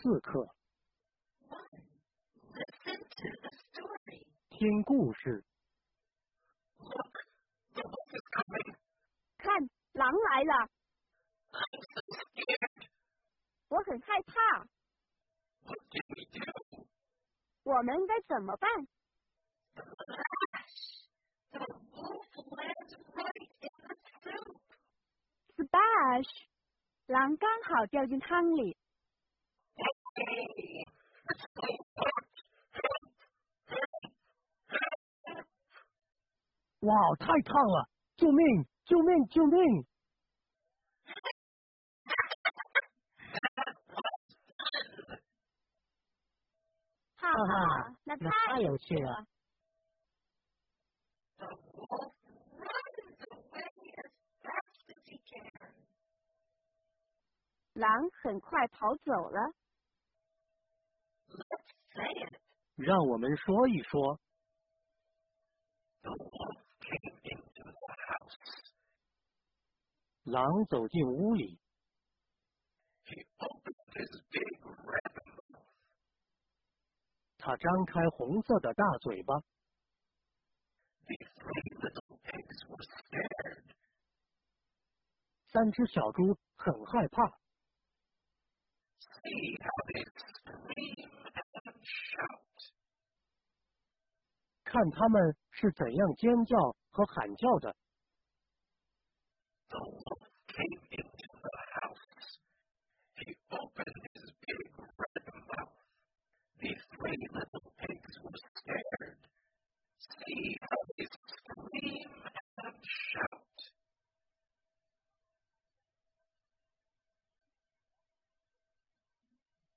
4课。听故事。 看，狼来了！我很害怕。我们该怎么办？Splash！ 狼刚好掉进汤里。 哇，太烫了！救命！救命！救命！ 哈哈，那太有趣了。狼很快跑走了。 让我们说一说。狼走进屋里。他张开红色的大嘴巴。3只小猪很害怕。看他们是怎样尖叫和喊叫的。